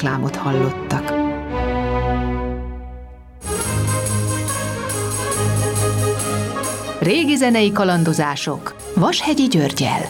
reklámot hallottak. Régi zenei kalandozások Vashegyi Györggyel.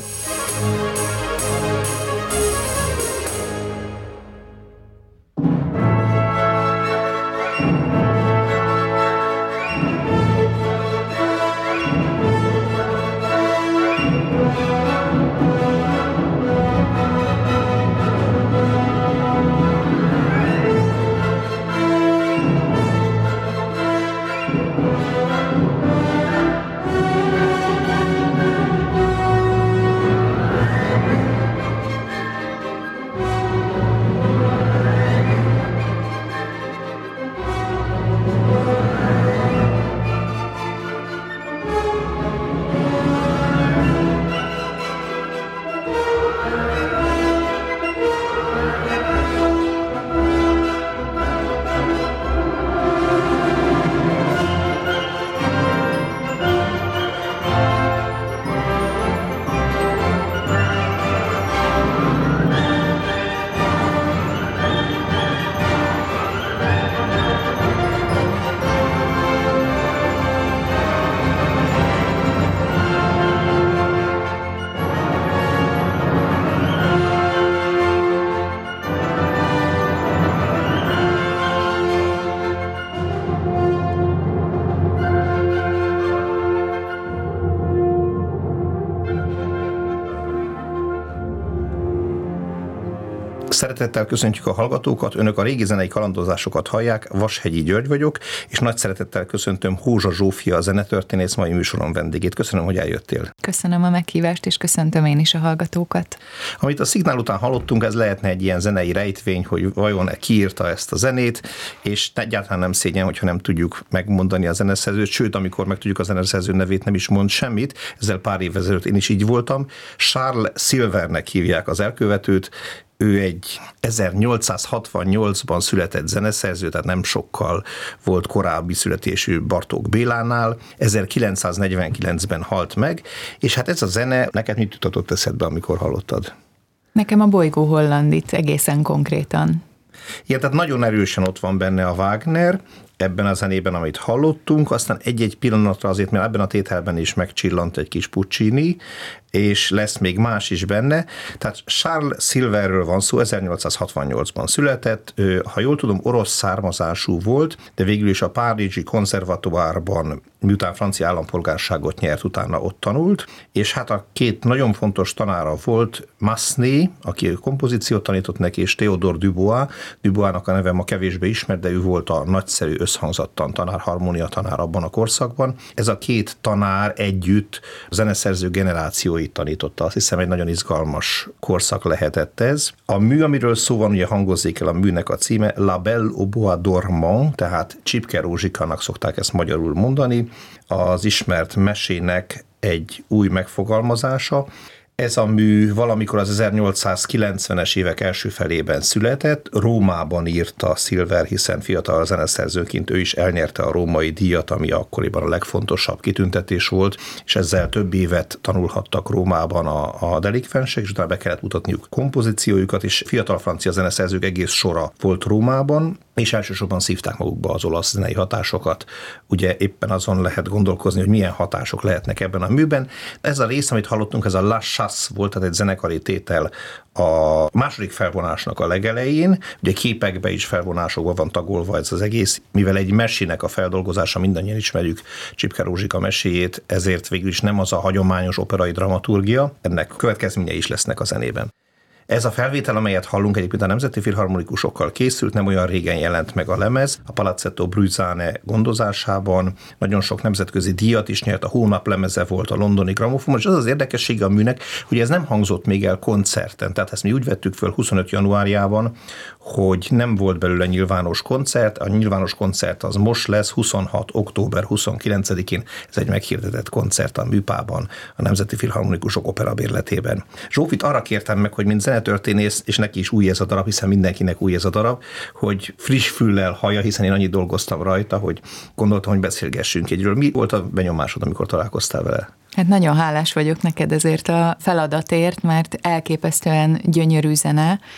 Szeretettel köszöntjük a hallgatókat, önök a régi zenei kalandozásokat hallják, Vashegyi György vagyok, és nagy szeretettel köszöntöm Hózsa Zsófia, a zenetörténész mai műsorom vendégét. Köszönöm, hogy eljöttél. Köszönöm a meghívást, és köszöntöm én is a hallgatókat. Amit a szignál után hallottunk, ez lehetne egy ilyen zenei rejtvény, hogy vajon ki írta ezt a zenét, és egyáltalán nem szégyen, hogyha nem tudjuk megmondani a zeneszerzőt, sőt, amikor megtudjuk a zeneszerző nevét, nem is mond semmit. Ezzel pár évvel ezelőtt én is így voltam. Charles Silvernek hívják az elkövetőt. Ő egy 1868-ban született zeneszerző, tehát nem sokkal volt korábbi születésű Bartók Bélánál, 1949-ben halt meg, és hát ez a zene, neked mit jutott eszedbe, amikor hallottad? Nekem a Bolygó Hollandit egészen konkrétan. Igen, tehát nagyon erősen ott van benne a Wagner, ebben a zenében, amit hallottunk, aztán egy-egy pillanatra azért, mert ebben a tételben is megcsillant egy kis Puccini, és lesz még más is benne. Tehát Charles Silverről van szó, 1868-ban született, ha jól tudom, orosz származású volt, de végül is a Párizsi konzervatóárban, miután francia állampolgárságot nyert, utána ott tanult, és hát a két nagyon fontos tanára volt Massenet, aki kompozíciót tanított neki, és Théodore Dubois. Duboisnak a neve ma kevésbé ismert, de ő volt a nagyszerű összhangzattan tanár, harmónia tanár abban a korszakban. Ez a két tanár együtt a zeneszerző generációit tanította. Azt hiszem, egy nagyon izgalmas korszak lehetett ez. A mű, amiről szó van, ugye hangozzék el a műnek a címe, La Belle au Bois dormant, tehát Csipke Rózsikának szokták ezt magyarul mondani, az ismert mesének egy új megfogalmazása. Ez a mű valamikor az 1890-es évek első felében született, Rómában írta Silver, hiszen fiatal zeneszerzőként ő is elnyerte a római díjat, ami akkoriban a legfontosabb kitüntetés volt, és ezzel több évet tanulhattak Rómában a delikvensek, és utána be kellett mutatniuk kompozíciójukat, és fiatal francia zeneszerzők egész sora volt Rómában, és elsősorban szívták magukba az olasz zenei hatásokat. Ugye éppen azon lehet gondolkozni, hogy milyen hatások lehetnek ebben a műben. Ez a rész, amit hallottunk, ez a La Chasse volt, tehát egy zenekari tétel a második felvonásnak a legelején. Ugye képekbe is felvonásokban van tagolva ez az egész, mivel egy mesének a feldolgozása, mindannyian ismerjük Csipke Rózsika meséjét, ezért végül is nem az a hagyományos operai dramaturgia, ennek következményei is lesznek a zenében. Ez a felvétel, amelyet hallunk, egyébként a Nemzeti Filharmonikusokkal készült, nem olyan régen jelent meg a lemez, a Palazzetto Bruzane gondozásában, nagyon sok nemzetközi díjat is nyert, a hónap lemeze volt a londoni Gramophonban, és az az érdekessége a műnek, hogy ez nem hangzott még el koncerten, tehát ezt mi úgy vettük föl 25 januárjában, hogy nem volt belőle nyilvános koncert, a nyilvános koncert az most lesz, 26. október 29-én, ez egy meghirdetett koncert a Műpában, a Nemzeti Filharmonikusok operabérletében. Zsófit arra kértem meg, hogy mint zenetörténész, és neki is új ez a darab, hiszen mindenkinek új ez a darab, hogy friss füllel hallja, hiszen én annyit dolgoztam rajta, hogy gondoltam, hogy beszélgessünk egyről. Mi volt a benyomásod, amikor találkoztál vele? Hát nagyon hálás vagyok neked ezért a feladatért, mert elképesztően gyönyörű zene,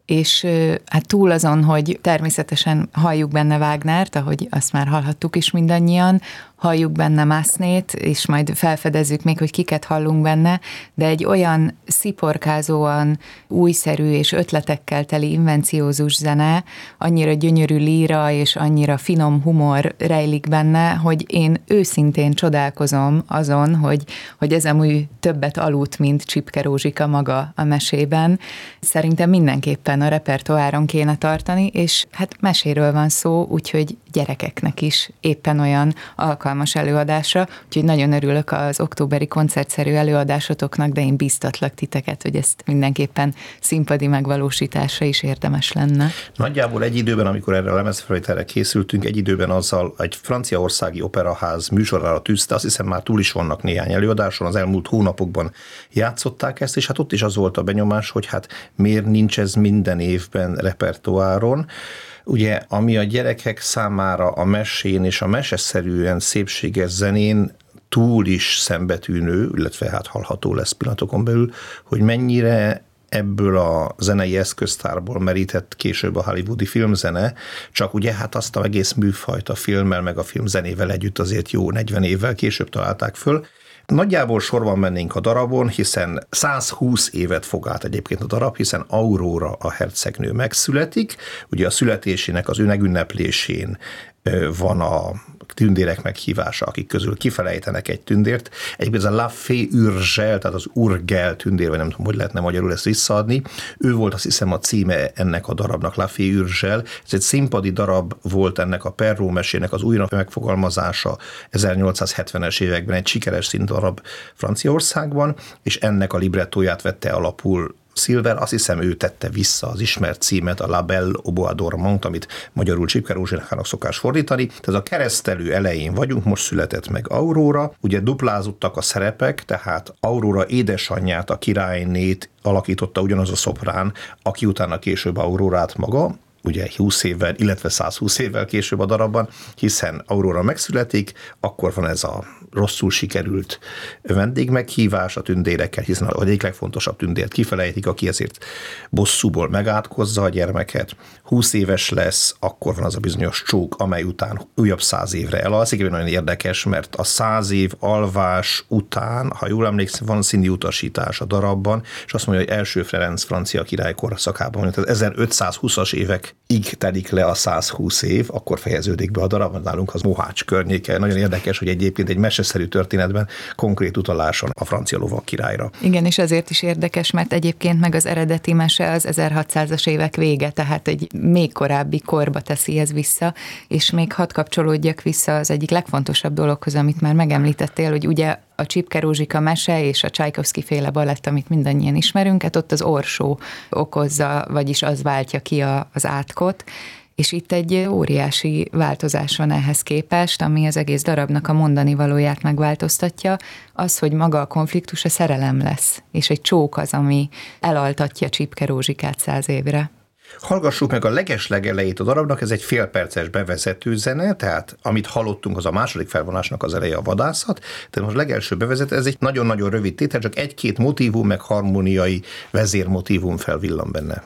és hát túl azon, hogy természetesen halljuk benne Wagnert, ahogy azt már hallhattuk is mindannyian, halljuk benne Massenét, és majd felfedezzük még, hogy kiket hallunk benne, de egy olyan sziporkázóan újszerű és ötletekkel teli invenciózus zene, annyira gyönyörű líra és annyira finom humor rejlik benne, hogy én őszintén csodálkozom azon, hogy ez a mű többet aludt, mint Csipke Rózsika maga a mesében. Szerintem mindenképpen a repertoáron kéne tartani, és hát meséről van szó, úgyhogy gyerekeknek is éppen olyan alkalmas előadásra, úgyhogy nagyon örülök az októberi koncertszerű előadásotoknak, de én bíztatlak titeket, hogy ezt mindenképpen színpadi megvalósításra is érdemes lenne. Nagyjából egy időben, amikor erre a lemezfelvételre készültünk, egy időben azzal egy franciaországi operaház műsorára tűzte, azt hiszem már túl is vannak néhány előadáson, az elmúlt hónapokban játszották ezt, és hát ott is az volt a benyomás, hogy hát miért nincs ez minden évben repertoáron. Ugye, ami a gyerekek számára a mesén és a meseszerűen szépséges zenén túl is szembetűnő, illetve hát hallható lesz pillanatokon belül, hogy mennyire ebből a zenei eszköztárból merített később a hollywoodi filmzene, csak ugye hát azt az egész műfajt a filmmel meg a filmzenével együtt azért jó 40 évvel később találták föl. Nagyjából sorban mennénk a darabon, hiszen 120 évet fog át egyébként a darab, hiszen Aurora a hercegnő megszületik, ugye a születésének az ünnepléssén van a tündérek meghívása, akik közül kifelejtenek egy tündért. Egyébként ez a La Fée Urgell, tehát az Urgell tündér, vagy nem tudom, hogy lehetne magyarul ezt visszaadni. Ő volt azt hiszem a címe ennek a darabnak, La Fée Urgell. Ez egy színpadi darab volt ennek a Perrault mesének az újra megfogalmazása 1870-es években, egy sikeres színdarab Franciaországban, és ennek a librettóját vette alapul Silver, azt hiszem ő tette vissza az ismert címet, a La Belle au Bois dormant, amit magyarul Csipke Rózsikának szokás fordítani. Tehát a keresztelő elején vagyunk, most született meg Aurora, ugye duplázottak a szerepek, tehát Aurora édesanyját, a királynét alakította ugyanaz a szoprán, aki utána később Aurorát maga, ugye 20 évvel, illetve 120 évvel később a darabban, hiszen Aurora megszületik, akkor van ez a rosszul sikerült vendégmeghívás a tündérekkel, hiszen az egyik legfontosabb tündért kifelejtik, aki ezért bosszúból megátkozza a gyermeket. 20 éves lesz, akkor van az a bizonyos csók, amely után újabb 100 évre elalszik. Nagyon érdekes, mert a 100 év alvás után, ha jól emlékszem, van színi utasítás a darabban, és azt mondja, hogy első Ferenc francia király korszakában, tehát 1520-as évekig telik le a 120 év, akkor fejeződik be a darab, nálunk az Mohács környéke. Nagyon érdekes, hogy egyébként egy meseszerű történetben konkrét utaláson a francia lovak királyra. Igen, és azért is érdekes, mert egyébként meg az eredeti mese az 1600-as évek vége, tehát egy még korábbi korba teszi ez vissza, és még hadd kapcsolódjak vissza az egyik legfontosabb dologhoz, amit már megemlítettél, hogy ugye a Csipke Rózsika mese és a Csajkovszky féle balett, amit mindannyian ismerünk, hát ott az orsó okozza, vagyis az váltja ki az átkot, és itt egy óriási változás van ehhez képest, ami az egész darabnak a mondani valóját megváltoztatja, az, hogy maga a konfliktus a szerelem lesz, és egy csók az, ami elaltatja Csipke Rózsikát 100 évre. Hallgassuk meg a legelejét a darabnak, ez egy félperces bevezető zene, tehát amit hallottunk, az a második felvonásnak az eleje a vadászat, de most legelső bevezető, ez egy nagyon-nagyon rövid tétel, csak egy-két motívum, meg harmóniai vezérmotívum felvillan benne.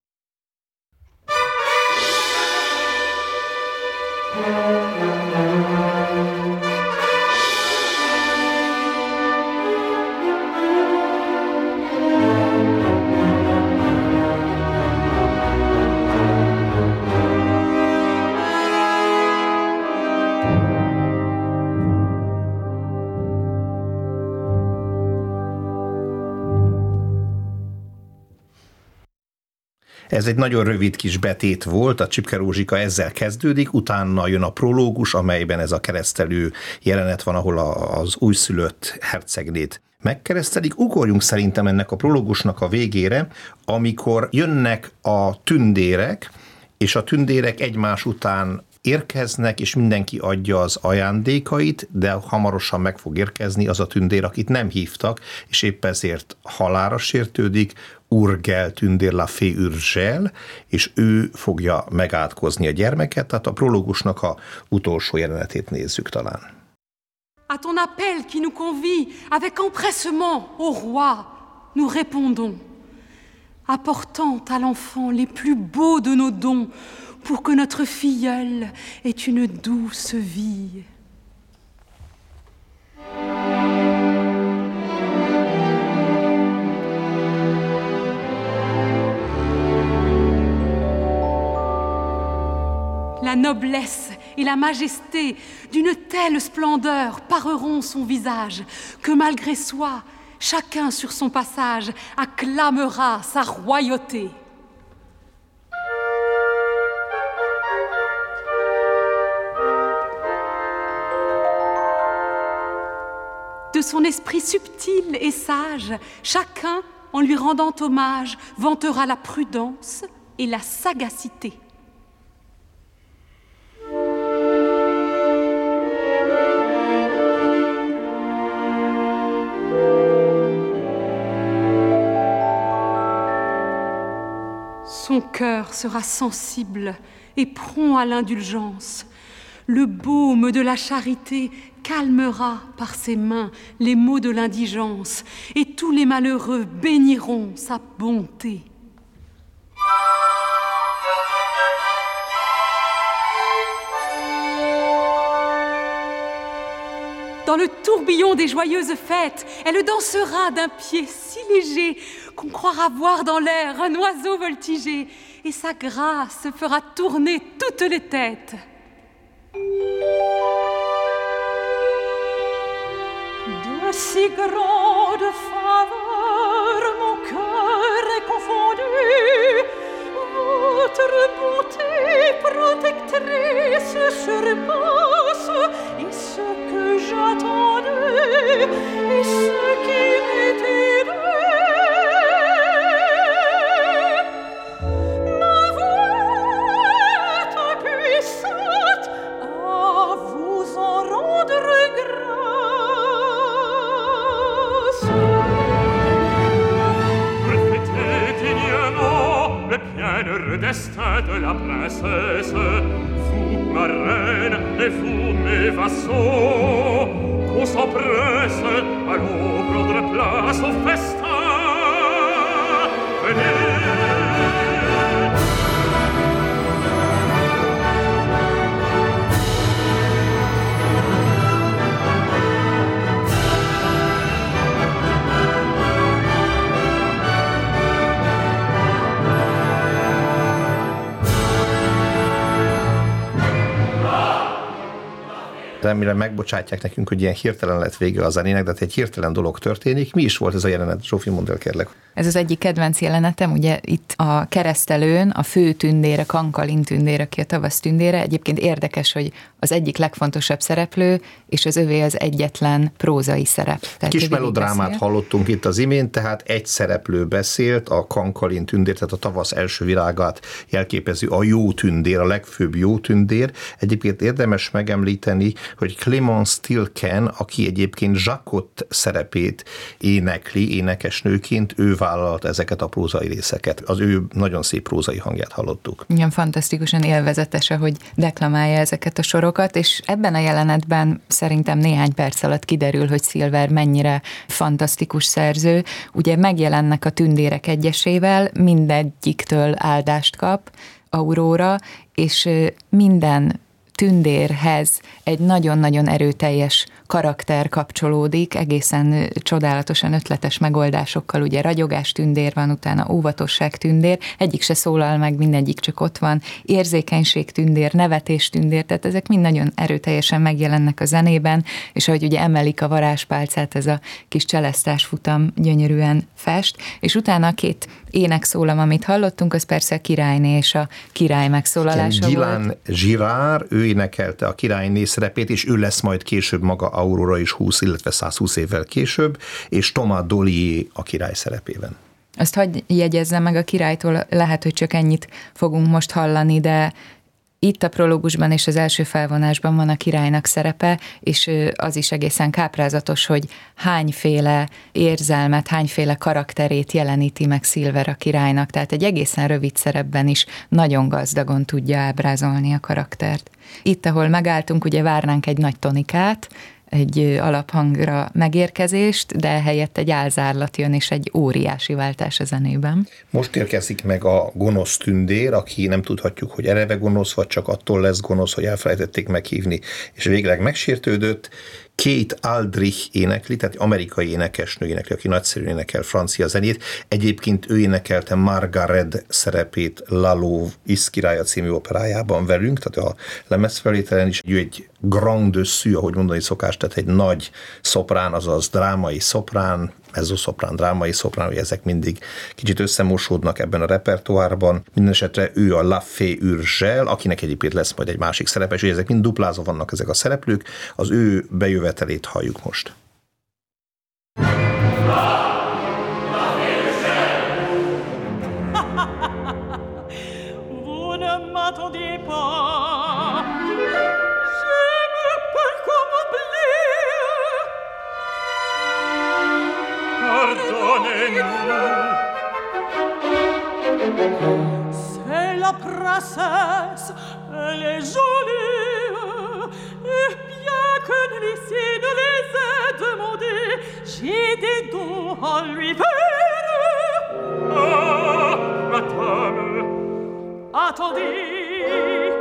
Ez egy nagyon rövid kis betét volt, a Csipke Rózsika ezzel kezdődik, utána jön a prológus, amelyben ez a keresztelő jelenet van, ahol az újszülött hercegnét megkeresztelik. Ugorjunk szerintem ennek a prológusnak a végére, amikor jönnek a tündérek, és a tündérek egymás után érkeznek, és mindenki adja az ajándékait, de hamarosan meg fog érkezni az a tündér, akit nem hívtak, és épp ezért halálra sértődik, Urgell tündér, La Fée Urgell, és ő fogja megátkozni a gyermeket, tehát a prológusnak a utolsó jelenetét nézzük talán. À ton appel qui nous convie avec empressement, ô roi, nous répondons. apportant à l'enfant les plus beaux de nos dons pour que notre filleule ait une douce vie. La noblesse et la majesté d'une telle splendeur pareront son visage que malgré soi, chacun sur son passage acclamera sa royauté. De son esprit subtil et sage, chacun, en lui rendant hommage, vantera la prudence et la sagacité. Son cœur sera sensible et prompt à l'indulgence. Le baume de la charité calmera par ses mains les maux de l'indigence, et tous les malheureux béniront sa bonté. Dans le tourbillon des joyeuses fêtes, elle dansera d'un pied si léger qu'on croira voir dans l'air un oiseau voltiger, et sa grâce fera tourner toutes les têtes. De si grande faveur, mon cœur est confondu. Votre bonté protectrice surpasse, et ce que j'attendais, et ce qui m'était dû. Ma voix est puissante à vous en rendre grâce. Reflétez dignement le bienheureux destin de la princesse, vous, ma reine, et vous, mes vassaux, qu'on s'empresse à prendre place au festin. Venez. Remélem megbocsátják nekünk, hogy ilyen hirtelen lett vége a zenének, de egy hirtelen dolog történik. Mi is volt ez a jelenet? Zsófi, mondd el, kérlek. Ez az egyik kedvenc jelenetem, ugye itt a keresztelőn a fő tündére, Kankalin tündér, aki a tavasz tündére. Egyébként érdekes, hogy az egyik legfontosabb szereplő, és az övé az egyetlen prózai szerep. Kis melodrámát hallottunk itt az imént, tehát egy szereplő beszélt, a Kankalin tündér, tehát a tavasz első virágát jelképező a jó tündér, a legfőbb jó tündér. Egyébként érdemes megemlíteni, hogy Clémence Tilken, aki egyébként Jacquot szerepét énekli, énekesnőként, ő vállalt ezeket a prózai részeket. Az ő nagyon szép prózai hangját hallottuk. Igen, fantasztikusan élvezetes, hogy deklamálja ezeket a sorokat, és ebben a jelenetben szerintem néhány perc alatt kiderül, hogy Silver mennyire fantasztikus szerző. Ugye megjelennek a tündérek egyesével, mindegyiktől áldást kap Aurora, és minden tündérhez egy nagyon-nagyon erőteljes karakter kapcsolódik, egészen csodálatosan ötletes megoldásokkal, ugye ragyogás tündér van, utána óvatosság tündér, egyik se szólal meg, mindegyik csak ott van, érzékenység tündér, nevetés tündér, tehát ezek mind nagyon erőteljesen megjelennek a zenében, és ahogy ugye emelik a varázspálcát, ez a kis cselesztás futam gyönyörűen fest, és utána a két énekszólam, amit hallottunk, az persze a királyné és a király megszólalása volt. Gyilán Girard, ő énekelte a királyné szerepét, és ő lesz majd később maga Aurora is 20, illetve 120 évvel később, és Thomas Dollier a király szerepében. Azt hadd jegyezzem meg, a királytól lehet, hogy csak ennyit fogunk most hallani, de itt a prológusban és az első felvonásban van a királynak szerepe, és az is egészen káprázatos, hogy hányféle érzelmet, hányféle karakterét jeleníti meg Silver a királynak, tehát egy egészen rövid szerepben is nagyon gazdagon tudja ábrázolni a karaktert. Itt, ahol megálltunk, ugye várnánk egy nagy tonikát, egy alaphangra megérkezést, de helyett egy álzárlat jön, és egy óriási váltás a zenében. Most érkezik meg a gonosz tündér, aki nem tudhatjuk, hogy eleve gonosz, vagy csak attól lesz gonosz, hogy elfelejtették meghívni, és végleg megsértődött. Kate Aldrich énekli, tehát amerikai énekesnő énekli, aki nagyszerűen énekel francia zenét. Egyébként ő énekelte Margaret szerepét Lalo Iszkirálya című operájában velünk, tehát a lemezfelvételen is. Ő egy grand dessus, ahogy mondani szokás, tehát egy nagy szoprán, azaz drámai szoprán, mezzoszoprán, drámai szoprán, hogy ezek mindig kicsit összemosódnak ebben a repertoárban. Mindenesetre ő a La Fée Urgell, akinek egyébként lesz majd egy másik szerepe, és ezek mind duplázva vannak ezek a szereplők. Az ő bejövetelét halljuk most. C'est la princesse, elle est jolie, et bien que l'huissier ne les ait demandés, j'ai des dons à lui faire. Ah, madame! Attendez,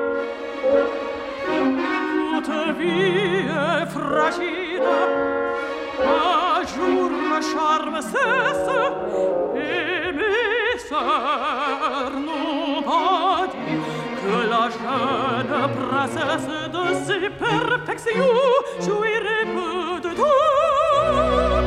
toute vie est fragile, un jour le charme cesse, et mes sœurs n'ont pas dit que la jeune princesse de ses perfections jouirait peu de temps.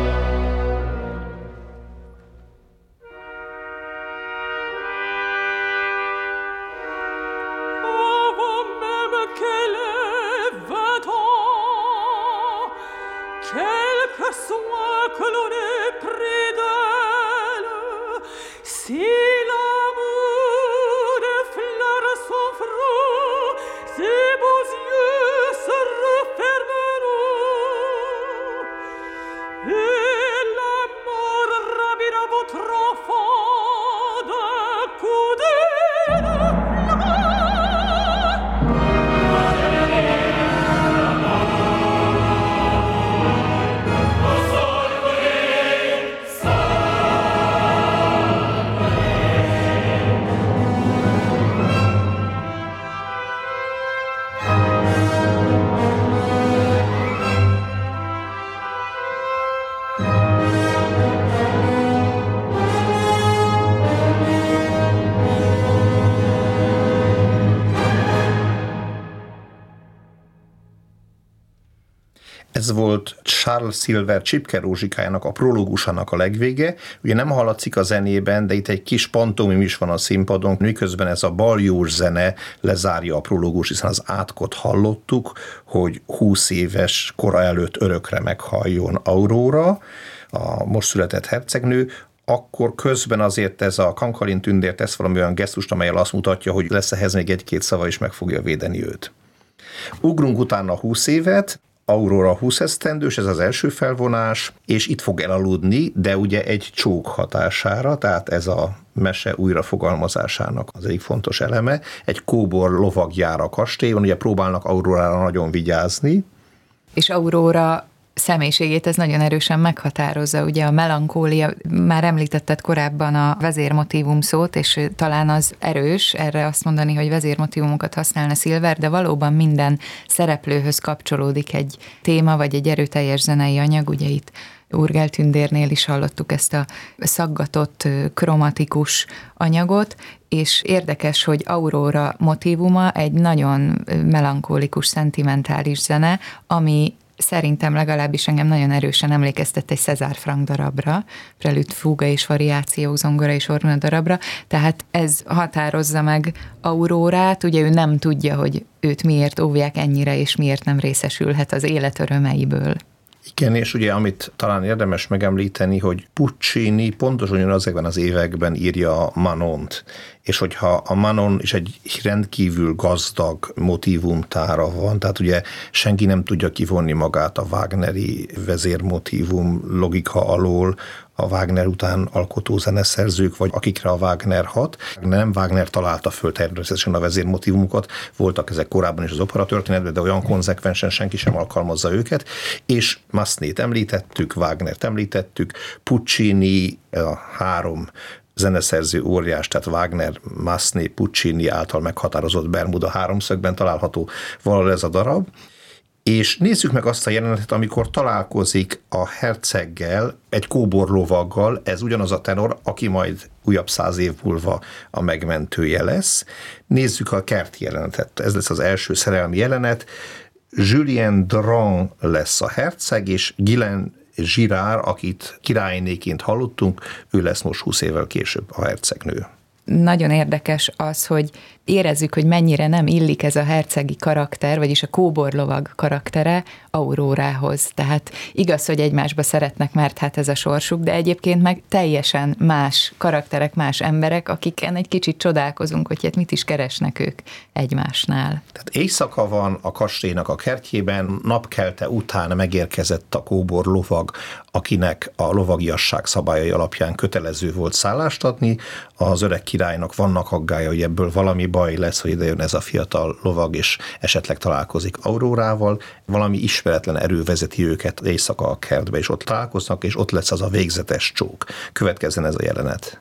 Avant même qu'elle ait 20 ans, quel que soit que l'on ait près d'elle, si l'amour effleure son front, ses beaux yeux se refermeront, et la mort ravira votre enfant d'un coup d'élan. Ez volt Charles Silver Csipke Rózsikájának, a prológusának a legvége. Ugye nem hallatszik a zenében, de itt egy kis pantomim is van a színpadon, miközben ez a baljós zene lezárja a prológus, hiszen az átkot hallottuk, hogy 20 éves kora előtt örökre meghalljon Aurora, a most született hercegnő, akkor közben azért ez a Kankarin tündér tesz valami olyan gesztust, amellyel azt mutatja, hogy lesz ehhez még egy-két szava, és meg fogja védeni őt. Ugrunk utána 20 évet, Aurora 20 esztendős, ez az első felvonás, és itt fog elaludni, de ugye egy csók hatására, tehát ez a mese újrafogalmazásának az egyik fontos eleme. Egy kóbor lovag jár a kastélyon, ugye próbálnak Aurorára nagyon vigyázni. És Aurora személyiségét ez nagyon erősen meghatározza, ugye a melankólia, már említetted korábban a vezérmotívum szót, és talán az erős erre azt mondani, hogy vezérmotívumokat használna Silver, de valóban minden szereplőhöz kapcsolódik egy téma, vagy egy erőteljes zenei anyag, ugye itt Urgell tündérnél is hallottuk ezt a szaggatott, kromatikus anyagot, és érdekes, hogy Aurora motívuma egy nagyon melankólikus, szentimentális zene, ami szerintem legalábbis engem nagyon erősen emlékeztet egy César Franck darabra, prelüd, fúga és variáció, zongora és orgona darabra, tehát ez határozza meg Aurórát, ugye ő nem tudja, hogy őt miért óvják ennyire, és miért nem részesülhet az élet örömeiből. Igen, és ugye amit talán érdemes megemlíteni, hogy Puccini pontosan ezekben az években írja a Manont, és hogyha a Manon is egy rendkívül gazdag motívumtára van, tehát ugye senki nem tudja kivonni magát a wagneri vezérmotívum logika alól, a Wagner után alkotó zeneszerzők, vagy akikre a Wagner hat. Nem Wagner találta föl természetesen a vezérmotívumokat, voltak ezek korábban is az operatörténetben, de olyan konzekvensen senki sem alkalmazza őket, és Massenét említettük, Wagnert említettük, Puccini, a 3 zeneszerző óriás, tehát Wagner, Massenet, Puccini által meghatározott Bermuda háromszögben található valahol ez a darab. És nézzük meg azt a jelenetet, amikor találkozik a herceggel, egy kóborlovaggal, ez ugyanaz a tenor, aki majd újabb 100 év múlva a megmentője lesz. Nézzük a kerti jelenetet, ez lesz az első szerelmi jelenet. Julien Dran lesz a herceg, és Guylaine Girard, akit királynéként hallottunk, ő lesz most 20 évvel később a hercegnő. Nagyon érdekes az, hogy érezzük, hogy mennyire nem illik ez a hercegi karakter, vagyis a kóborlovag karaktere Aurórához. Tehát igaz, hogy egymásba szeretnek, mert hát ez a sorsuk, de egyébként meg teljesen más karakterek, más emberek, akiken egy kicsit csodálkozunk, hogy hát mit is keresnek ők egymásnál. Tehát éjszaka van a kastélynak a kertjében, napkelte után megérkezett a kóborlovag, akinek a lovagiasság szabályai alapján kötelező volt szállást adni. Az öreg királynak vannak aggályai, hogy ebből valami baj lesz, hogy idejön ez a fiatal lovag, és esetleg találkozik Aurórával. Valami ismeretlen erő vezeti őket éjszaka a kertbe, és ott találkoznak, és ott lesz az a végzetes csók. Következzen ez a jelenet.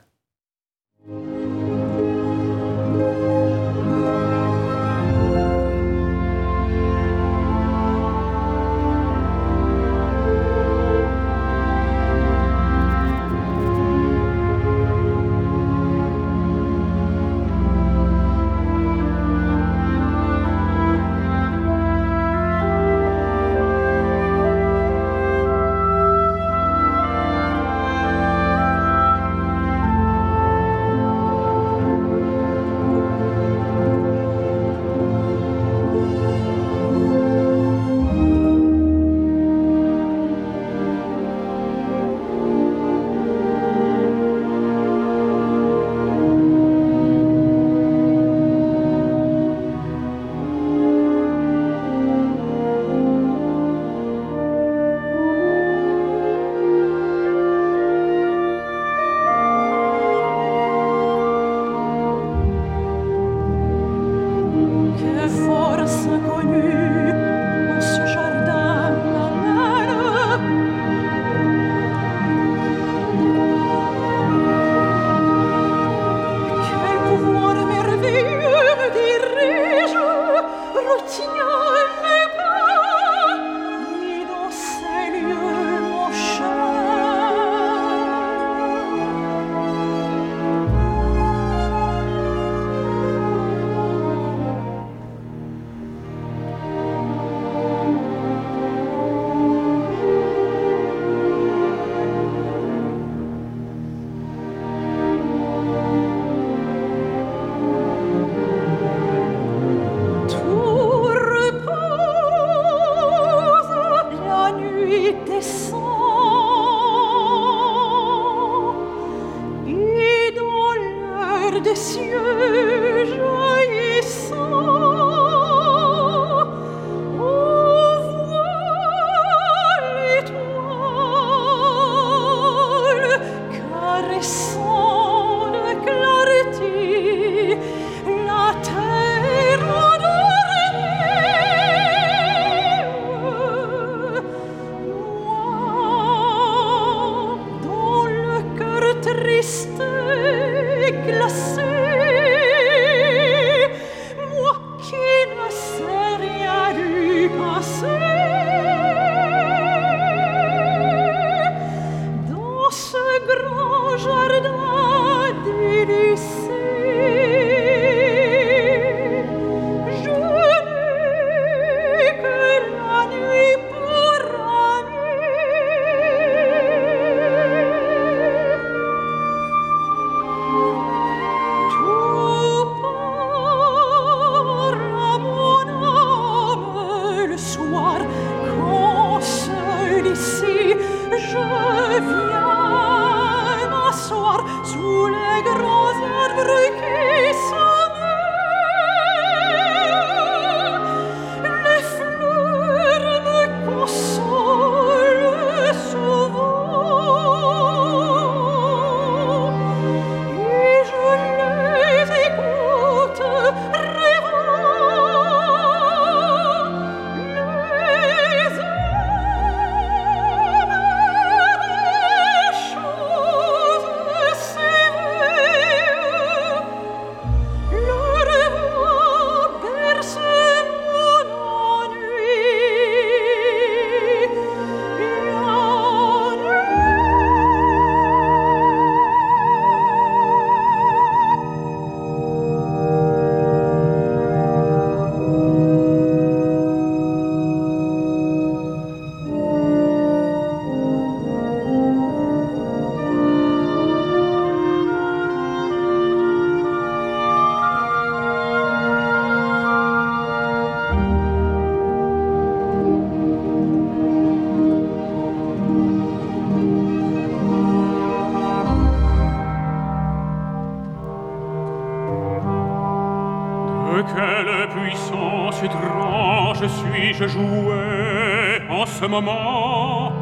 De quelle puissance étrange suis-je joué en ce moment?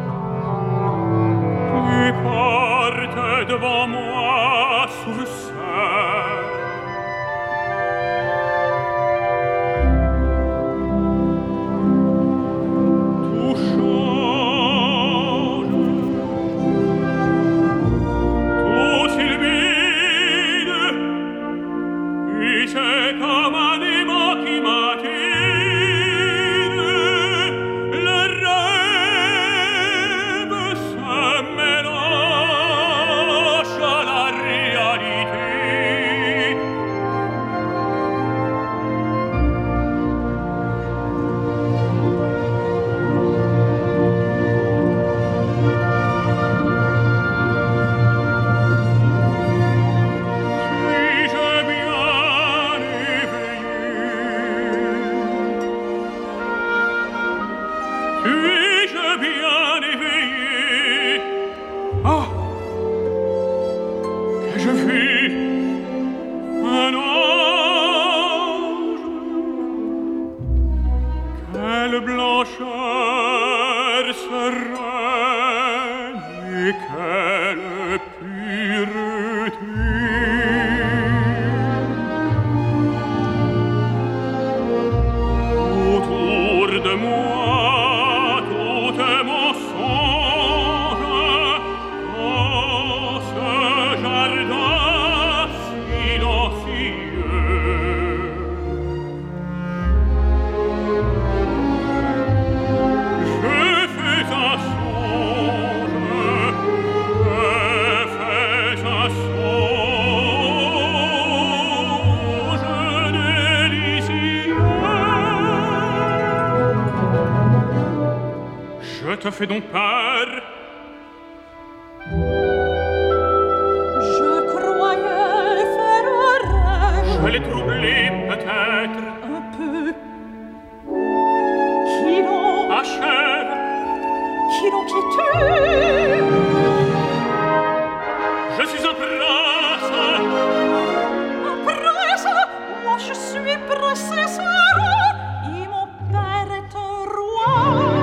Tu portes devant moi sous seul. Tout change, tout s'illumine, et c'est comme un aimant qui m'attire. Le rêve se mélange à la réalité. Suis-je bien éveillé? Suis-je bien éveillé? Ah! Qu'ai-je vu? Un ange? Quelle blancheur sereine et quelle pureté! Autour de moi, tout est mensonge. Dans ce jardin silencieux, je fais un songe, je fais un songe délicieux. Je te fais donc peur? Je croyais faire un rêve. Je l'ai troublé peut-être. Un peu. Qui l'ont Achève, quitté? je suis un prince. Un prince? Moi je suis princesse. Et mon père est un roi.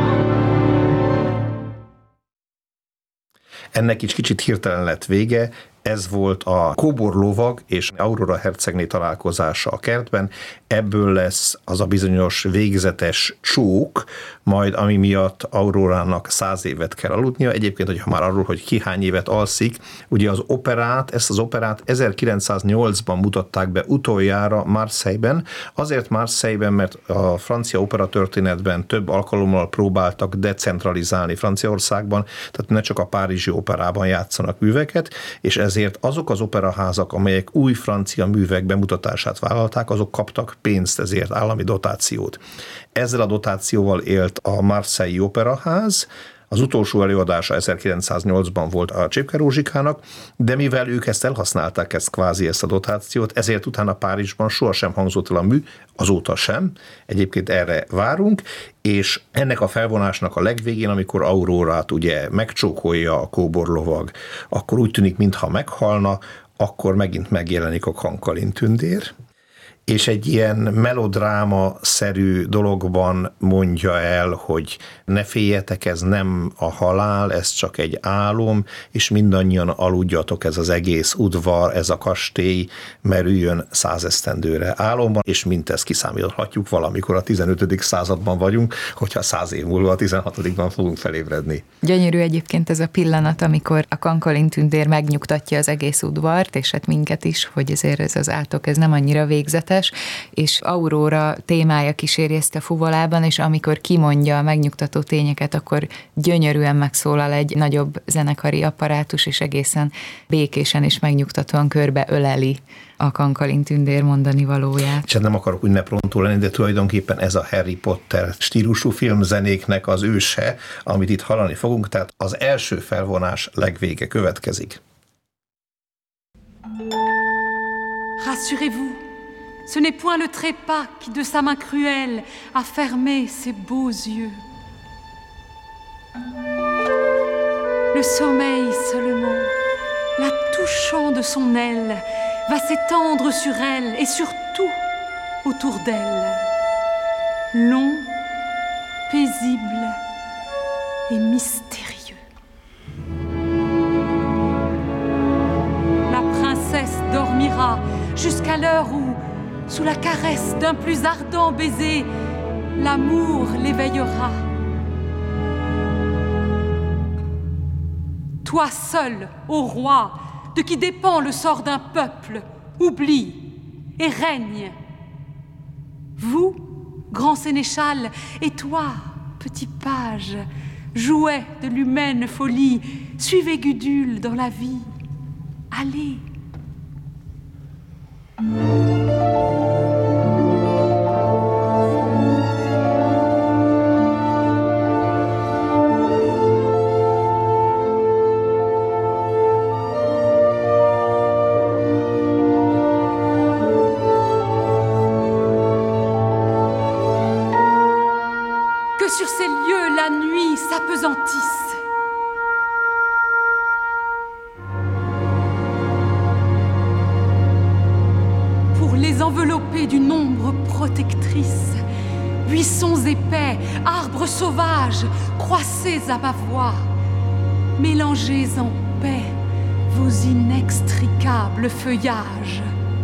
Ennek is kicsit hirtelen lett vége, ez volt a kóborlovag és Aurora hercegné találkozása a kertben, ebből lesz az a bizonyos végzetes csók, majd ami miatt Aurorának 100 évet kell aludnia. Egyébként, hogyha már arról, hogy ki hány évet alszik, ugye ezt az operát 1908-ban mutatták be utoljára Marseille-ben, azért Marseille-ben, mert a francia operatörténetben több alkalommal próbáltak decentralizálni Franciaországban, tehát ne csak a párizsi operában játszanak műveket, és ezért azok az operaházak, amelyek új francia művek bemutatását vállalták, azok kaptak pénzt, ezért állami dotációt. Ezzel a dotációval élt a Marseille Operaház, az utolsó előadása 1908-ban volt a Csépke Rózsikának, de mivel ők ezt elhasználták, ezt a dotációt, ezért utána Párizsban sohasem hangzott el a mű, azóta sem. Egyébként erre várunk, és ennek a felvonásnak a legvégén, amikor Aurórát ugye megcsókolja a kóborlovag, akkor úgy tűnik, mintha meghalna, akkor megint megjelenik a Kankalin tündér, és egy ilyen melodráma-szerű dologban mondja el, hogy ne féljetek, ez nem a halál, ez csak egy álom, és mindannyian aludjatok, ez az egész udvar, ez a kastély merüljön 100 esztendőre álomban, és mindezt kiszámíthatjuk valamikor a 15. században vagyunk, hogyha 100 év múlva a 16-ban fogunk felébredni. Gyönyörű egyébként ez a pillanat, amikor a Kankalin tündér megnyugtatja az egész udvart, és hát minket is, hogy ezért ez az átok, ez nem annyira végzetes, és Aurora témája kíséri ezt a fuvolában, és amikor kimondja a megnyugtató tényeket, akkor gyönyörűen megszólal egy nagyobb zenekari apparátus, és egészen békésen és megnyugtatóan körbe öleli a Kankalin tündér mondani valóját. És nem akarok ünneprontó lenni, de tulajdonképpen ez a Harry Potter stílusú filmzenéknek az őse, amit itt hallani fogunk, tehát az első felvonás legvége következik. Rassurez-vous, ce n'est point le trépas qui, de sa main cruelle, a fermé ses beaux yeux. Le sommeil seulement, la touchant de son aile, va s'étendre sur elle et sur tout, autour d'elle, long, paisible et mystérieux. La princesse dormira jusqu'à l'heure où, sous la caresse d'un plus ardent baiser, l'amour l'éveillera. Toi seul, ô roi, de qui dépend le sort d'un peuple, oublie et règne. Vous, grand sénéchal, et toi, petit page, jouet de l'humaine folie, suivez Gudule dans la vie. Allez. Sur ces lieux, la nuit s'apesantisse. Pour les envelopper d'une ombre protectrice, buissons épais, arbres sauvages, croissez à ma voix, mélangez en paix vos inextricables feuillages.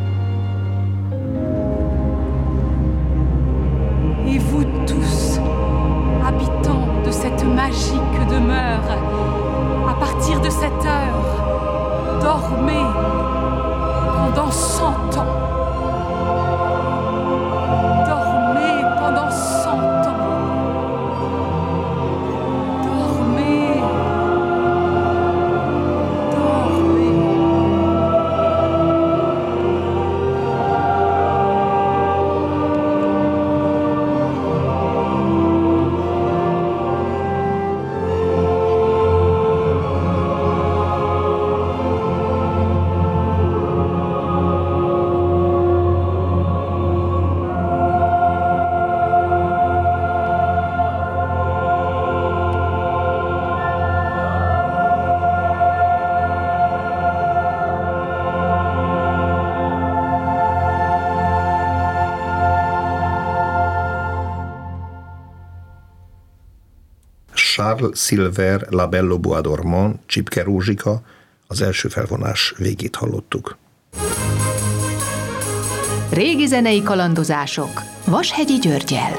Et vous tous, habitants de cette magique demeure, à partir de cette heure, dormez pendant 100 ans. Dormez pendant 100 ans. Dormez. Dormez. Charles Silver, La Belle au Bois dormant, Csipke Rózsika, az első felvonás végét hallottuk. Régi zenei kalandozások Vashegyi Györggyel.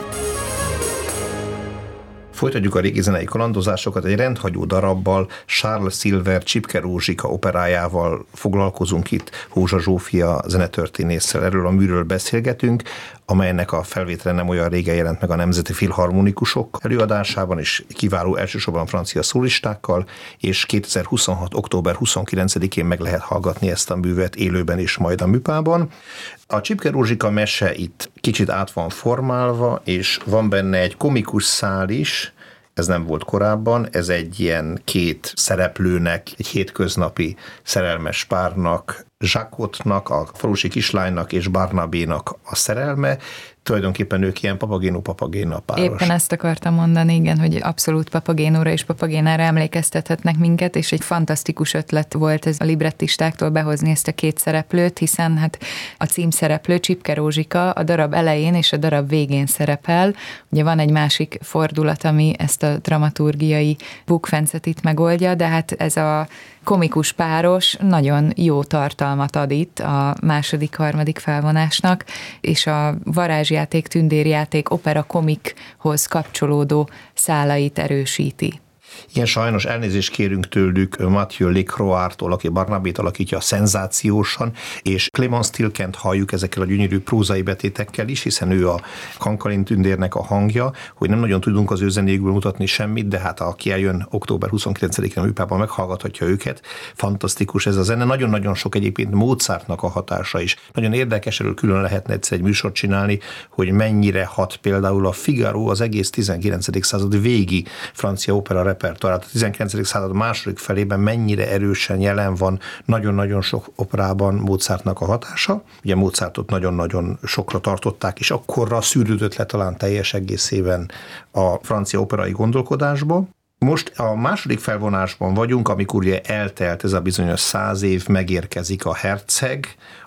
Folytatjuk a régi zenei kalandozásokat, egy rendhagyó darabbal, Charles Silver Csipke Rózsika operájával foglalkozunk itt, Hózsa Zsófia zenetörténésszel. Erről a műről beszélgetünk, amelynek a felvétele nem olyan régen jelent meg a Nemzeti Filharmonikusok előadásában, és kiváló elsősorban francia szólistákkal, és 2026. október 29-én meg lehet hallgatni ezt a művet élőben is majd a Műpában. A Csipke Rózsika mese itt kicsit át van formálva, és van benne egy komikus szál is, ez nem volt korábban, ez egy ilyen két szereplőnek, egy hétköznapi szerelmes párnak, Zsakotnak, a falusi kislánynak és Barnabénak a szerelme, tulajdonképpen ők ilyen Papagéno-Papagéna páros. Éppen ezt akartam mondani, igen, hogy abszolút Papagénóra és Papagénára emlékeztethetnek minket, és egy fantasztikus ötlet volt ez a librettistáktól behozni ezt a két szereplőt, hiszen hát a címszereplő Csipke Rózsika a darab elején és a darab végén szerepel. Ugye van egy másik fordulat, ami ezt a dramaturgiai bukfencet itt megoldja, de hát ez a komikus páros nagyon jó tartalmat ad itt a második, harmadik felvonásnak, és a varázsjáték, tündérjáték, opera komikhoz kapcsolódó szálait erősíti. Igen, sajnos elnézést kérünk tőlük Mathieu Lecroix-tól, aki Barnabét alakítja szenzációsan, és Clémence Tilkent halljuk ezekkel a gyönyörű prózai betétekkel is, hiszen ő a Kankalin tündérnek a hangja, hogy nem nagyon tudunk az ő zenékből mutatni semmit, de hát aki eljön október 29-én a Műpában, meghallgathatja őket. Fantasztikus ez a zene, nagyon-nagyon sok egyébként Mozartnak a hatása is. Nagyon érdekes, erről külön lehetne egyszer egy műsort csinálni, hogy mennyire hat például a Figaro az egész 19. század végi francia opera repertoár, a 19. század második felében mennyire erősen jelen van nagyon-nagyon sok operában Mozartnak a hatása. Ugye Mozartot nagyon-nagyon sokra tartották, és akkorra szűrődött le talán teljes egészében a francia operai gondolkodásba. Most a második felvonásban vagyunk, amikor ugye eltelt ez a bizonyos 100 év, megérkezik a herceg,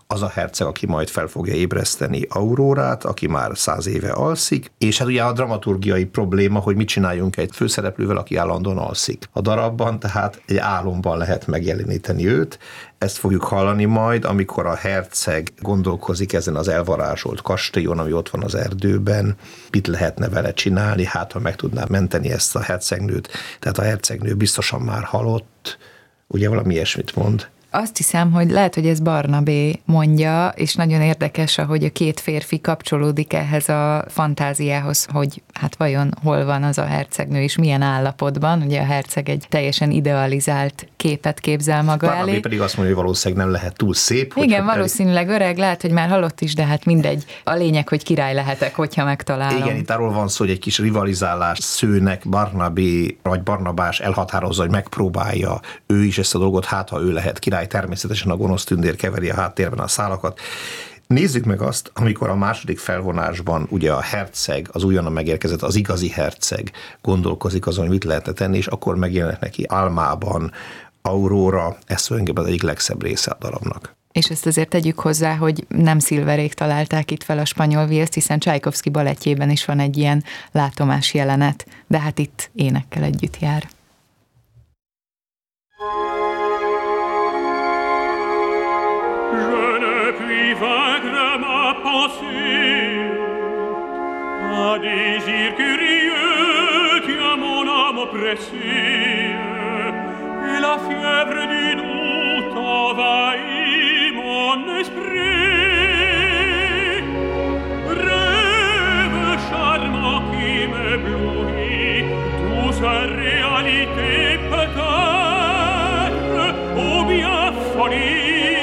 az a herceg, aki majd fel fogja ébreszteni Aurórát, aki már 100 éve alszik, és hát ugye a dramaturgiai probléma, hogy mit csináljunk egy főszereplővel, aki állandóan alszik a darabban, tehát egy álomban lehet megjeleníteni őt. Ezt fogjuk hallani majd, amikor a herceg gondolkozik ezen az elvarázsolt kastélyon, ami ott van az erdőben, mit lehetne vele csinálni, hát ha meg tudná menteni ezt a hercegnőt. Tehát a hercegnő biztosan már halott, ugye valami ilyesmit mond. Azt hiszem, hogy lehet, hogy ez Barnabé mondja, és nagyon érdekes, ahogy a két férfi kapcsolódik ehhez a fantáziához, hogy hát vajon hol van az a hercegnő, és milyen állapotban. Ugye a herceg egy teljesen idealizált képet képzel maga Barnabé elé. pedig azt mondja, hogy valószínűleg nem lehet túl szép. Igen, valószínűleg öreg, lehet, hogy már halott is, de hát mindegy. A lényeg, hogy király lehetek, hogyha megtalálom. Igen, itt arról van szó, hogy egy kis rivalizálás szőnek Barnabé, vagy Barnabás elhatározza, hogy megpróbálja ő is ezt a dolgot, hát ha ő lehet király, természetesen a gonosz tündér keveri a háttérben a szálakat. Nézzük meg azt, amikor a második felvonásban ugye a herceg, az újonnan megérkezett, az igazi herceg gondolkozik azon, hogy mit lehetne tenni, és akkor megjelenik neki álmában Aurora, ez tulajdonképpen az egyik legszebb része a darabnak. És ezt azért tegyük hozzá, hogy nem Silverék találták itt fel a spanyol viaszt, hiszen Csajkovszky balettjében is van egy ilyen látomás jelenet, de hát itt énekkel együtt jár. Un désir curieux qui à mon âme oppressée, et la fièvre du doute envahit mon esprit. Rêve charmant qui m'éblouit, douce réalité peut-être, ou bien folie.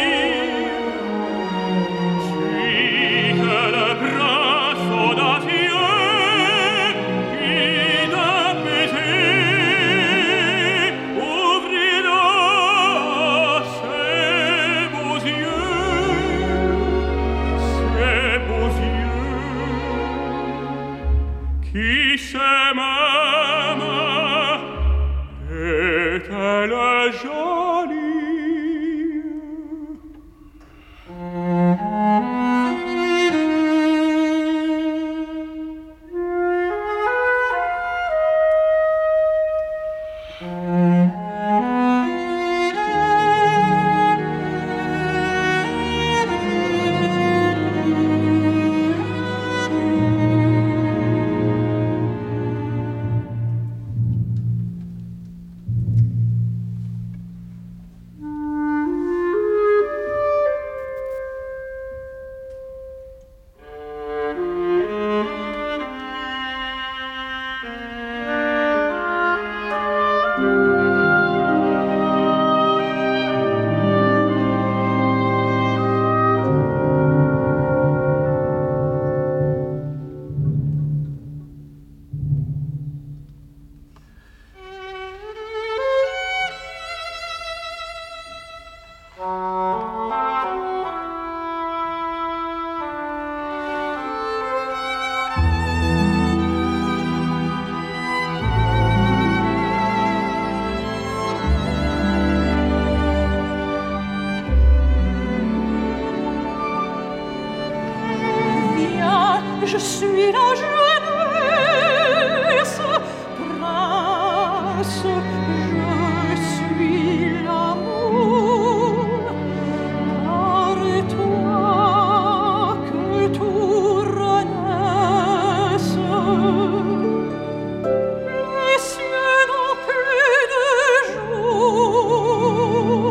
Je suis la jeunesse, prince, je suis l'amour, par toi que tout renaisse. Les cieux n'ont plus de jour,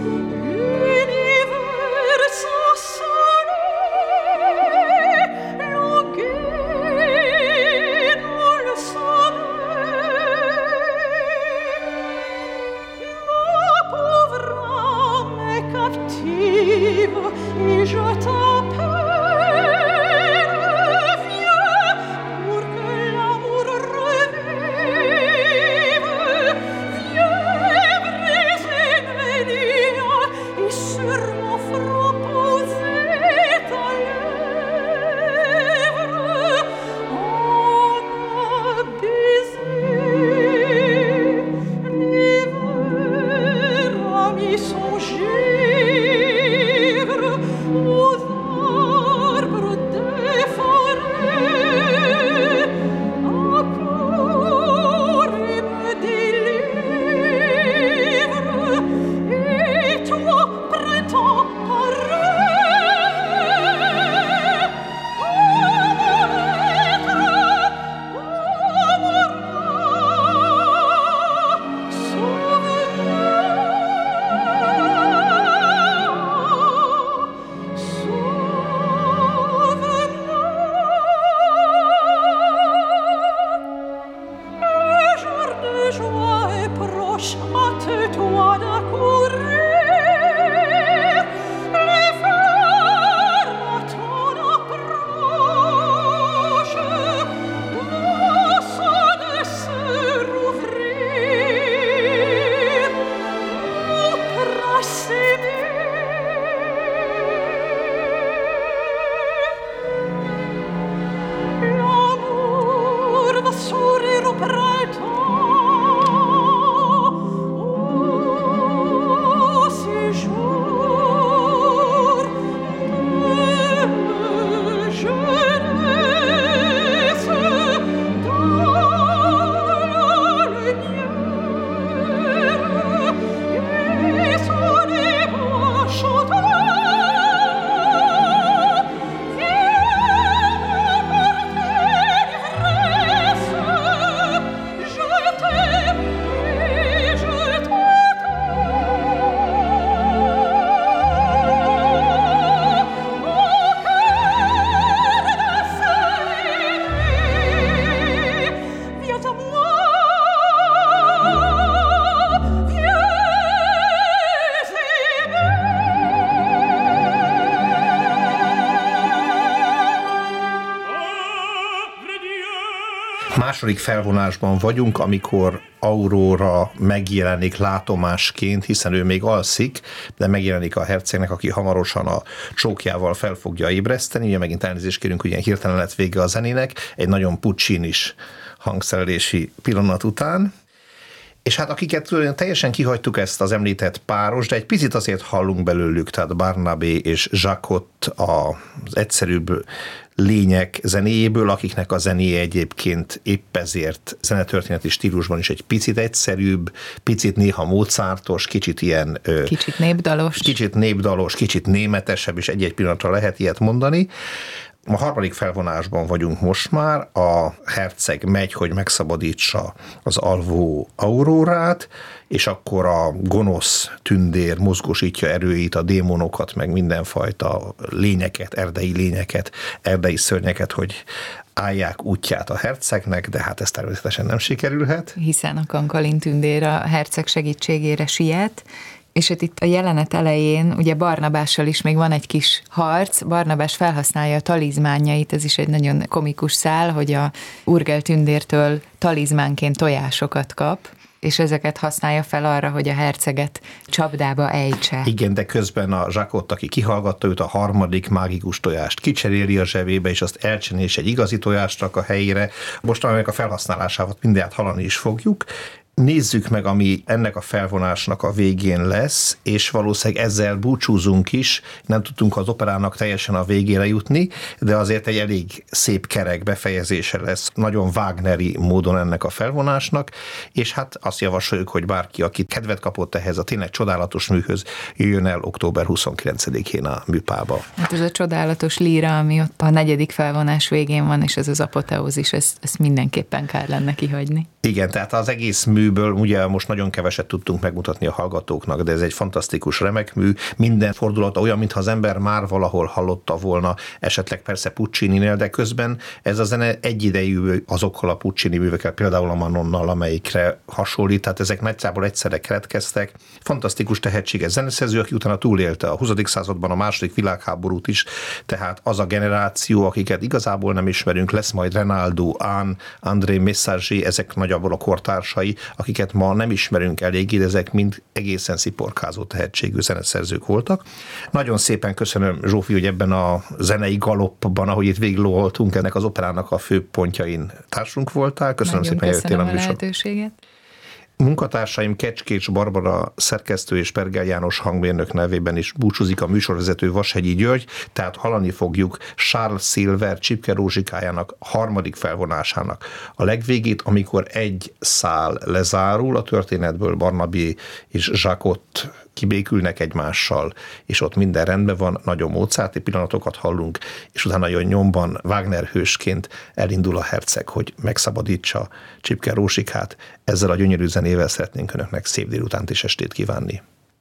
l'univers sans soleil, longuet dans le sommeil. Második felvonásban vagyunk, amikor Aurora megjelenik látomásként, hiszen ő még alszik, de megjelenik a hercegnek, aki hamarosan a csókjával fel fogja ébreszteni. Ugye megint elnézést kérünk, hogy ilyen hirtelen lett vége a zenének, egy nagyon Puccinis hangszerelési pillanat után. És hát akiket teljesen kihagytuk ezt az említett páros, de egy picit azért hallunk belőlük, tehát Barnabé és Jacquot az egyszerűbb lények zenéjéből, akiknek a zenéje egyébként épp ezért zenetörténeti stílusban is egy picit egyszerűbb, picit néha Mozartos, kicsit ilyen... Kicsit népdalos, kicsit németesebb, és egy-egy pillanatra lehet ilyet mondani. A harmadik felvonásban vagyunk most már, a herceg megy, hogy megszabadítsa az alvó Aurórát, és akkor a gonosz tündér mozgósítja erőit, a démonokat, meg mindenfajta lényeket, erdei szörnyeket, hogy állják útját a hercegnek, de hát ez természetesen nem sikerülhet. Hiszen a Kankalin tündér a herceg segítségére siet, és itt a jelenet elején ugye Barnabással is még van egy kis harc, Barnabás felhasználja a talizmánjait, ez is egy nagyon komikus szál, hogy a Urgel tündértől talizmánként tojásokat kap, és ezeket használja fel arra, hogy a herceget csapdába ejtse. Igen, de közben a Jacquot, aki kihallgatta őt, a harmadik mágikus tojást kicseréli a zsebébe, és azt elcseni, és egy igazi tojást rak a helyére. Most amelyek a felhasználásával mindjárt hallani is fogjuk. Nézzük meg, ami ennek a felvonásnak a végén lesz, és valószínűleg ezzel búcsúzunk is, nem tudtunk az operának teljesen a végére jutni, de azért egy elég szép kerek befejezése lesz, nagyon Wagneri módon ennek a felvonásnak, és hát azt javasoljuk, hogy bárki, aki kedvet kapott ehhez a tényleg csodálatos műhöz, jöjjön el október 29-én a műpába. Hát ez a csodálatos líra, ami ott a negyedik felvonás végén van, és ez az apoteózis, ezt mindenképpen kár lenne kihagyni. Igen, tehát az egész műből ugye most nagyon keveset tudtunk megmutatni a hallgatóknak, de ez egy fantasztikus, remek mű. Minden fordulata olyan, mintha az ember már valahol hallotta volna, esetleg persze Puccininél, de közben ez a zene egyidejű azokkal a Puccini művekkel, például a Manonnal, amelyikre hasonlít, tehát ezek nagyjából egyszerre keletkeztek. Fantasztikus tehetséges zeneszerző, aki utána túlélte a 20. században a második világháborút is, tehát az a generáció, akiket igazából nem ismerünk, lesz majd Renaldo, Ahn, André Messager, ezek nagyjából a kortársai, akiket ma nem ismerünk eléggé, de ezek mind egészen sziporkázó tehetségű zeneszerzők voltak. Nagyon szépen köszönöm, Zsófi, hogy ebben a zenei galoppban, ahogy itt végigloholtunk, ennek az operának a főpontjain társunk voltál. Köszönöm nagyon szépen, köszönöm jöttél a lehetőséget. Munkatársaim Kecskécs Barbara szerkesztő és Pergel János hangmérnök nevében is búcsúzik a műsorvezető Vashegyi György, tehát hallani fogjuk Charles Silver Csipke Rózsikájának harmadik felvonásának a legvégét, amikor egy szál lezárul a történetből, Barnabé és Jacquot kibékülnek egymással, és ott minden rendben van, nagyon mozarti pillanatokat hallunk, és utána jön nyomban Wagner hősként elindul a herceg, hogy megszabadítsa Csipke Rózsikát. Ezzel a gyönyörű zenével szeretnénk önöknek szép délutánt és estét kívánni.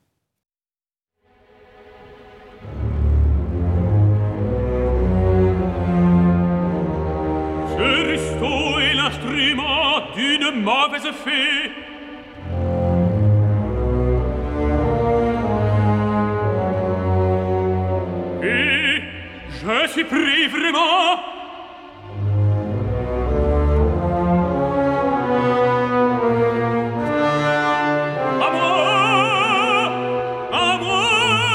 Je suis pris vraiment. À moi, à moi.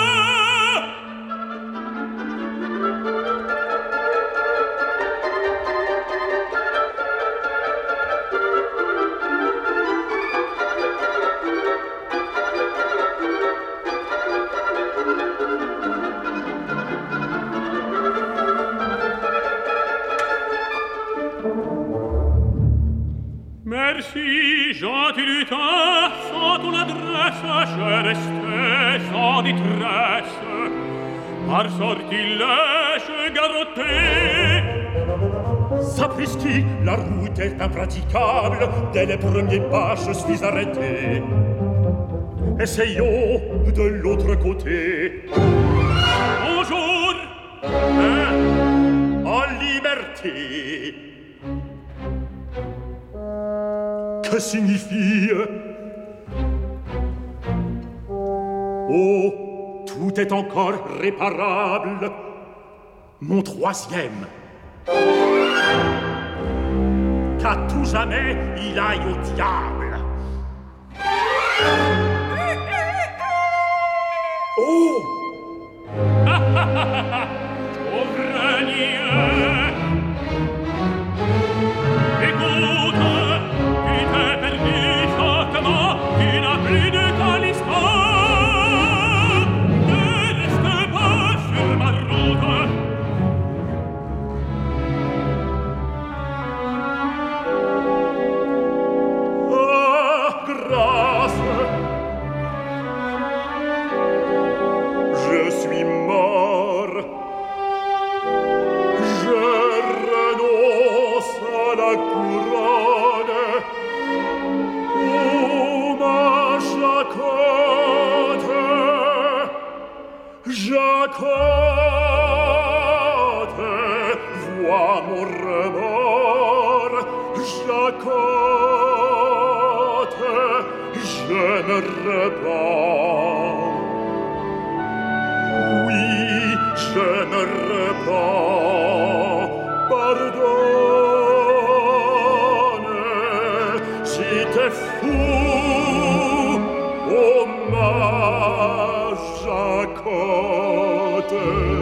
Merci, gentil lutin, sans ton adresse, je restais sans détresse. Par sortilège garrotté. Sapristi, la route est impraticable. Dès les premiers pas, je suis arrêté. Essayons de l'autre côté. Bonjour, en liberté. Que signifie? Oh, tout est encore réparable. Mon troisième. qu'à tout jamais il aille au diable. Oh! Pauvre niais! Écoute, qui t'est perdu chacement, qui n'a plus de talisman. Ne reste pas sur ma route. Ah, grâce! Je suis mort. Je renonce à la couronne. Oh, ma Jacotte, Jacotte, vois mon remords. Jacotte, je me repens. Oui, je me repens. Pardonne, j'étais fou. Oh, ma Jacotte.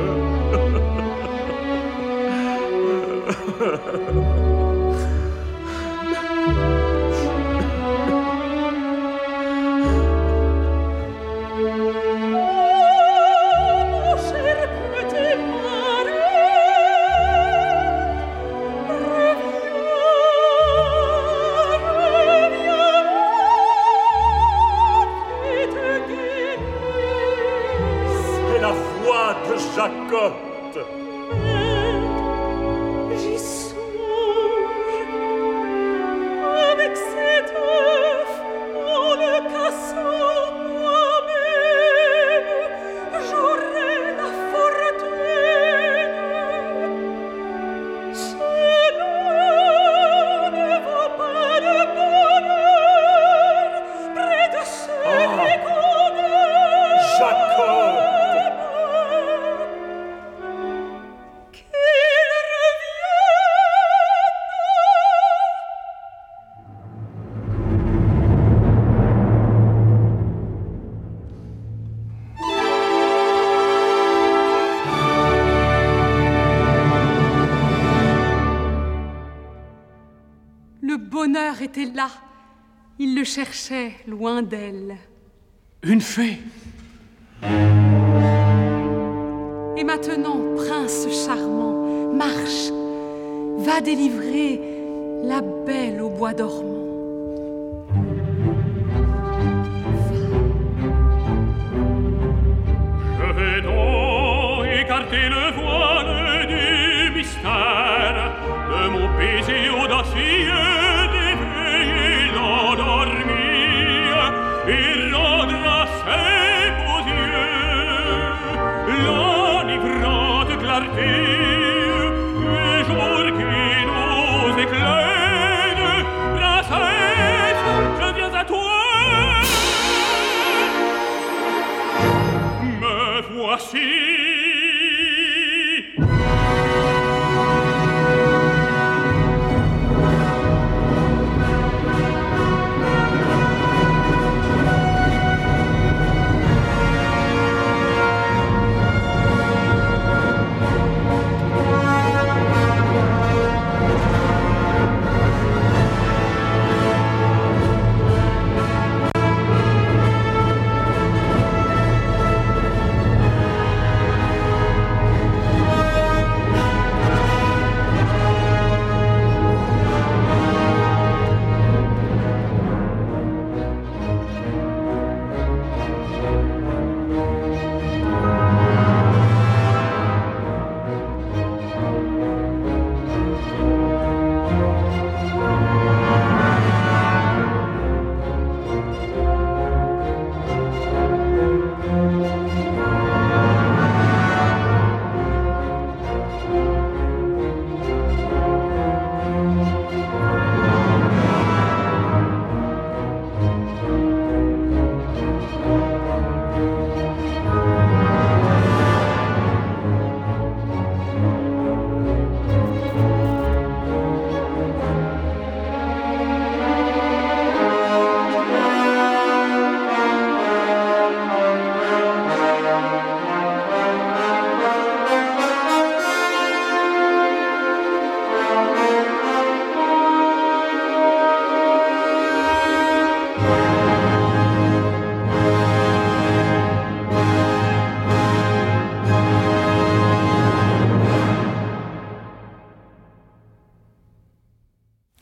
C'est la voix de Jacotte. J'y songe. Avec cet œuf, en le cassant moi-même, j'aurai la fortune. Cela ne vaut pas de bonheur près de celui qu'on aime. Jacotte. Qu'il revienne. Le bonheur était là. Il le cherchait loin d'elle. Une fée. Et maintenant, prince charmant, marche, va délivrer la belle au bois dormant. Je vais donc écarter le voile du mystère de mon baiser audacieux d'éveiller l'endormi et rendre à ses beaux yeux l'enivrante clarté du jour qui nous éclaire. Princesse, je viens à toi. Me voici.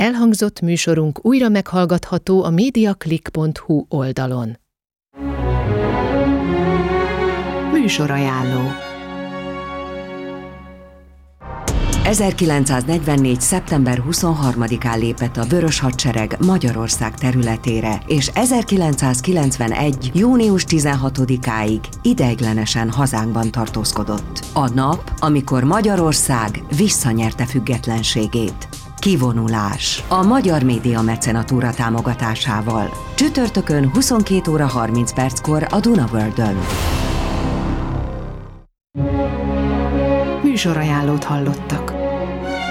Elhangzott műsorunk újra meghallgatható a mediaclick.hu oldalon. Műsorajánló. 1944. szeptember 23-án lépett a Vörös Hadsereg Magyarország területére, és 1991. június 16-áig ideiglenesen hazánkban tartózkodott. A nap, amikor Magyarország visszanyerte függetlenségét. Kivonulás. A Magyar Média Mecenatúra támogatásával. Csütörtökön 22 óra 30 perckor a Duna Worldön. Műsorajánlót hallottak.